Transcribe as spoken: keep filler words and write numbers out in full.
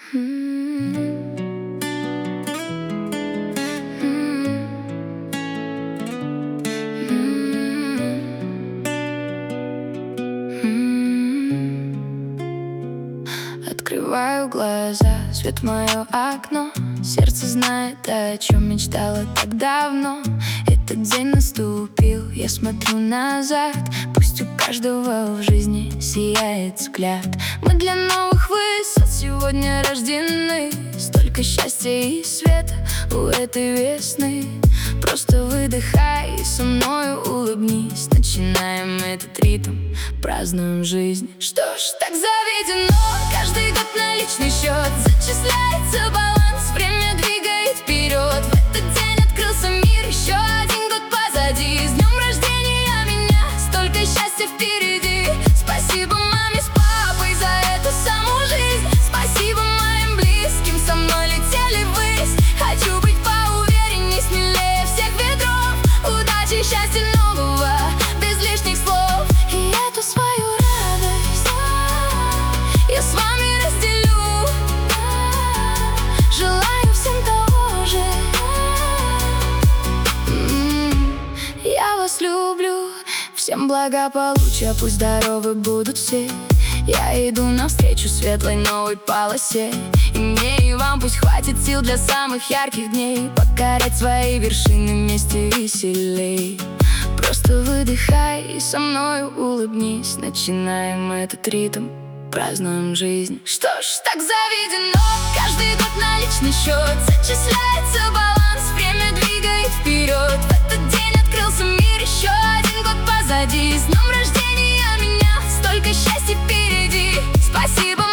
Открываю глаза, свет в мое окно. Сердце знает, о чем мечтала так давно. Этот день наступил, я смотрю назад. Пусть у каждого в жизни сияет взгляд. Мы для новых высот сегодня рождены. Столько счастья и света у этой весны. Просто выдыхай и со мною улыбнись. Начинаем этот ритм, празднуем жизнь. Что ж, так заведено, каждый год на личный счет зачисляется баланс, время двигает вперед. В этот день открылся мир, еще один год позади. С днем рождения меня, столько счастья впереди. Спасибо маме с папой за эту саму жизнь. Спасибо моим близким, со мной летели ввысь. Хочу быть поуверенней, смелее всех ветров. Удачи, счастья нового, без лишних слов. И эту свою радость я с вами разделю. Желаю всем того же. Я вас люблю. Всем благополучия, пусть здоровы будут все. Я иду навстречу светлой новой полосе. И мне и вам пусть хватит сил для самых ярких дней. Покорять свои вершины вместе веселей. Просто выдыхай и со мной улыбнись. Начинаем этот ритм, празднуем жизнь. Что ж, так заведено, каждый год на личный счет зачисляется баланс, время двигает вперед. В этот день открылся мир, еще один год позади. С днем рождения меня, столько счастья впереди. Спасибо